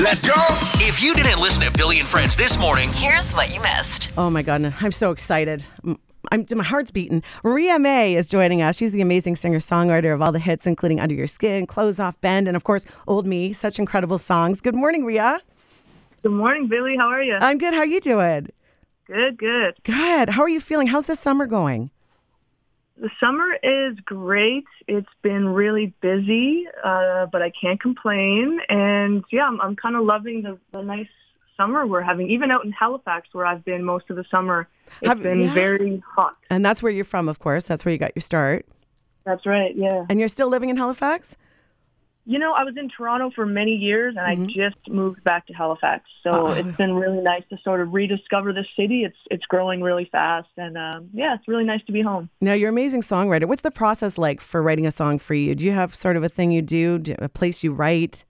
Let's go. If you didn't listen to Billy and Friends this morning, Here's what you missed. Oh my God, I'm so excited. My heart's beating. Rhea May is joining us. She's the amazing singer-songwriter of all the hits, including Under Your Skin, Clothes Off, Bend, and of course, Old Me. Such incredible songs. Good morning, Rhea. Good morning, Billy. How are you? I'm good. How are you doing? Good. Good. How are you feeling? How's the summer going? The summer is great. It's been really busy, but I can't complain. And yeah, I'm kind of loving the nice summer we're having. Even out in Halifax, where I've been most of the summer, it's been very hot. And that's where you're from, of course. That's where you got your start. That's right, yeah. And you're still living in Halifax? You know, I was in Toronto for many years, and I just moved back to Halifax. So it's been really nice to sort of rediscover the city. It's growing really fast, and yeah, it's really nice to be home. Now, you're an amazing songwriter. What's the process like for writing a song for you? Do you have sort of a thing you do, a place you write?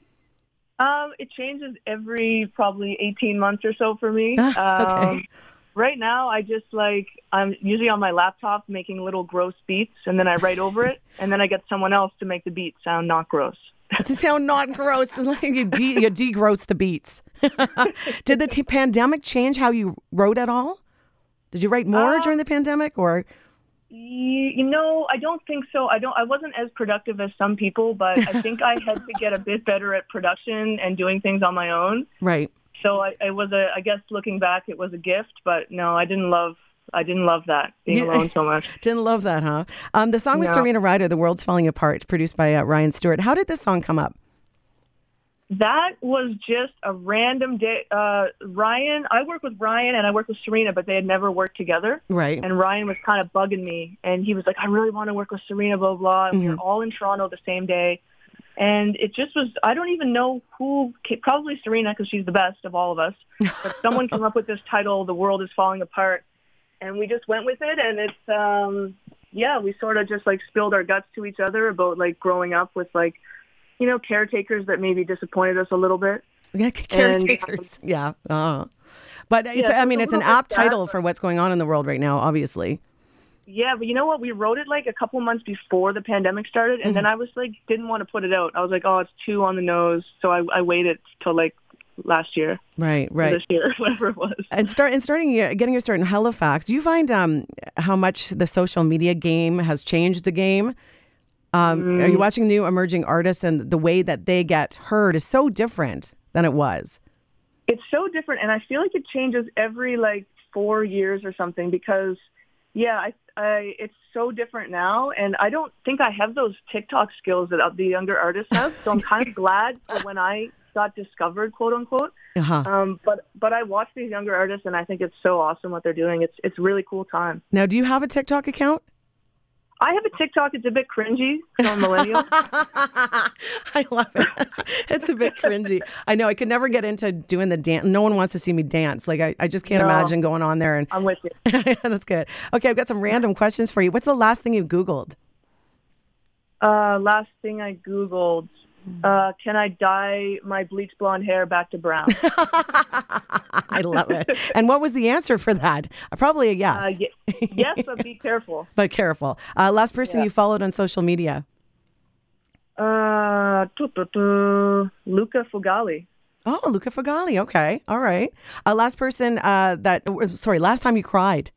It changes every probably 18 months or so for me. Okay. Right now, I'm usually on my laptop making little gross beats, and then I write over it, and then I get someone else to make the beat sound not gross. To sound not gross, like you degross the beats. Did the pandemic change how you wrote at all? Did you write more during the pandemic, or? You know, I don't think so. I wasn't as productive as some people, but I think I had to get a bit better at production and doing things on my own. Right. So I guess looking back, it was a gift, but no, I didn't love that, being alone so much. Didn't love that, huh? The song with Serena Ryder, The World's Falling Apart, produced by Ryan Stewart. How did this song come up? That was just a random day. I work with Ryan and I work with Serena, but they had never worked together. Right. And Ryan was kind of bugging me, and he was like, I really want to work with Serena, blah, blah. And we were all in Toronto the same day. And it just was, I don't even know who, probably Serena, because she's the best of all of us. But someone came up with this title, The World is Falling Apart. And we just went with it. And it's, we sort of just like spilled our guts to each other about like growing up with like, you know, caretakers that maybe disappointed us a little bit. Yeah, caretakers. But it's, it's an apt title for what's going on in the world right now, obviously. Yeah, but you know what? We wrote it like a couple months before the pandemic started, and then I was like, didn't want to put it out. I was like, oh, it's too on the nose, so I waited till like last year. Right. This year, whatever it was. And getting your start in Halifax, do you find how much the social media game has changed the game? Are you watching new emerging artists, and the way that they get heard is so different than it was? It's so different, and I feel like it changes every like 4 years or something because, it's so different now, and I don't think I have those TikTok skills that the younger artists have. So I'm kind of glad for when I got discovered, quote unquote. But I watch these younger artists, and I think it's so awesome what they're doing. It's a really cool time. Now, do you have a TikTok account? I have a TikTok. It's a bit cringy. So I'm millennial. I love it. It's a bit cringy. I know. I could never get into doing the dance. No one wants to see me dance. Like, I just can't imagine going on there. And I'm with you. That's good. Okay, I've got some random questions for you. What's the last thing you Googled? Last thing I Googled. Can I dye my bleach blonde hair back to brown? I love it. And what was the answer for that? Probably a yes. Yes, but be careful. But careful. Last person you followed on social media? Luca Fugali. Oh, Luca Fugali. Okay. All right. Last person last time you cried?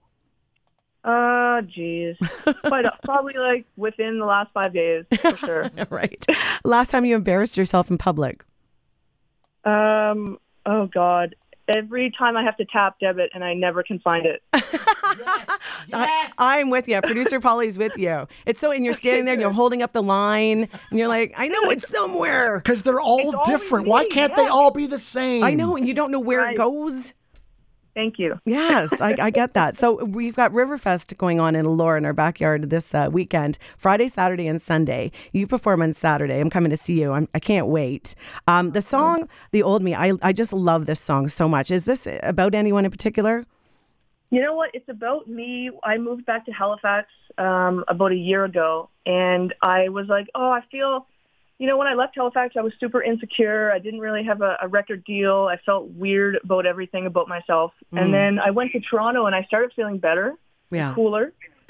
Geez. Probably like within the last 5 days, for sure. Right. Last time you embarrassed yourself in public? Oh, God. Every time I have to tap debit and I never can find it. Yes. I'm with you. Producer Polly's with you. It's so, and you're standing there and you're holding up the line and you're like, I know it's somewhere. Because they're all different. Why can't they all be the same? I know, and you don't know where it goes. Thank you. Yes, I get that. So we've got Riverfest going on in Allure in our backyard this weekend, Friday, Saturday, and Sunday. You perform on Saturday. I'm coming to see you. I can't wait. The song, The Old Me, I just love this song so much. Is this about anyone in particular? You know what? It's about me. I moved back to Halifax about a year ago, and I was like, I feel... You know, when I left Halifax, I was super insecure. I didn't really have a record deal. I felt weird about everything about myself. And then I went to Toronto and I started feeling better, cooler.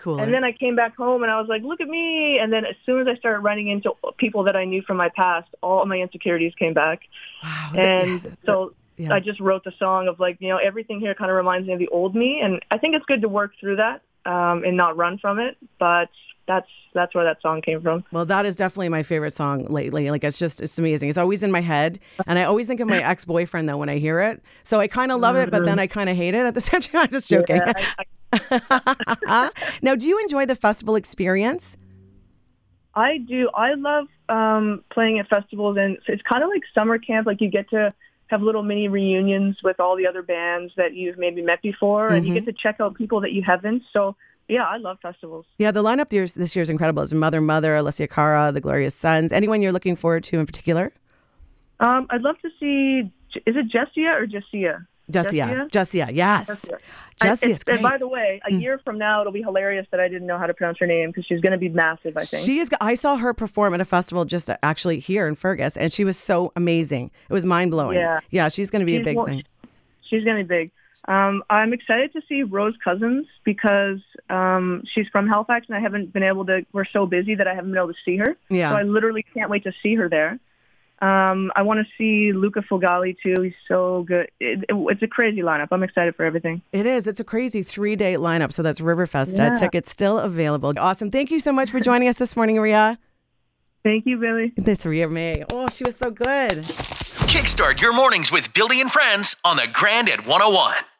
Cooler. And then I came back home and I was like, look at me. And then as soon as I started running into people that I knew from my past, all of my insecurities came back. Wow. And I just wrote the song of like, everything here kind of reminds me of the old me. And I think it's good to work through that and not run from it. But that's where that song came from. Well, that is definitely my favorite song lately. Like, it's amazing. It's always in my head. And I always think of my ex-boyfriend, though, when I hear it. So I kind of love it, but then I kind of hate it at the same time. I'm just joking. Yeah, Now, do you enjoy the festival experience? I do. I love playing at festivals, and it's kind of like summer camp. Like, you get to have little mini reunions with all the other bands that you've maybe met before, and you get to check out people that you haven't. So, yeah, I love festivals. Yeah, the lineup this year is incredible. It's Mother, Alessia Cara, The Glorious Sons. Anyone you're looking forward to in particular? I'd love to see, is it Jessia or Jessia? Jessia, yes. Jessia's great. And by the way, a year from now, it'll be hilarious that I didn't know how to pronounce her name because she's going to be massive, I think. I saw her perform at a festival just actually here in Fergus, and she was so amazing. It was mind-blowing. Yeah, she's going to be a big thing. She's going to be big. I'm excited to see Rose Cousins because she's from Halifax, and I haven't been able to, we're so busy that I haven't been able to see her. Yeah. So I literally can't wait to see her there. I want to see Luca Fogali, too. He's so good. It's a crazy lineup. I'm excited for everything. It is. It's a crazy 3-day lineup. So that's Riverfest. Tickets still available. Awesome. Thank you so much for joining us this morning, Rhea. Thank you, Billy. That's Rhea May. Oh, she was so good. Kickstart your mornings with Billy and Friends on the Grand at 101.